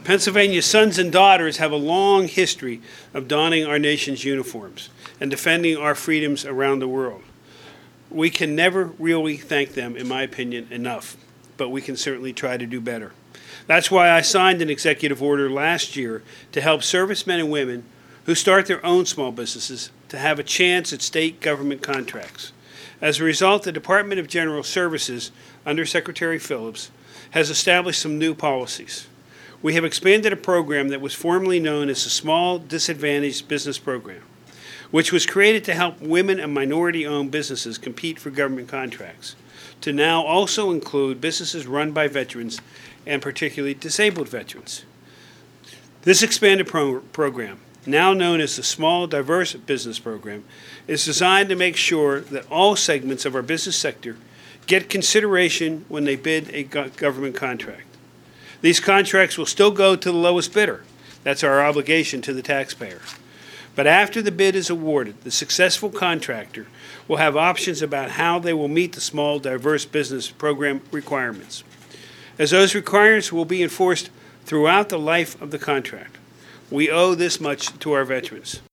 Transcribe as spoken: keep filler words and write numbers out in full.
Pennsylvania's sons and daughters have a long history of donning our nation's uniforms and defending our freedoms around the world. We can never really thank them, in my opinion, enough, but we can certainly try to do better. That's why I signed an executive order last year to help servicemen and women who start their own small businesses to have a chance at state government contracts. As a result, the Department of General Services, under Secretary Phillips, has established some new policies. We have expanded a program that was formerly known as the Small Disadvantaged Business Program, which was created to help women and minority-owned businesses compete for government contracts, to now also include businesses run by veterans and particularly disabled veterans. This expanded pro program, now known as the Small Diverse Business Program, is designed to make sure that all segments of our business sector get consideration when they bid a go government contract. These contracts will still go to the lowest bidder. That's our obligation to the taxpayer. But after the bid is awarded, the successful contractor will have options about how they will meet the Small Diverse Business Program requirements, as those requirements will be enforced throughout the life of the contract. We owe this much to our veterans.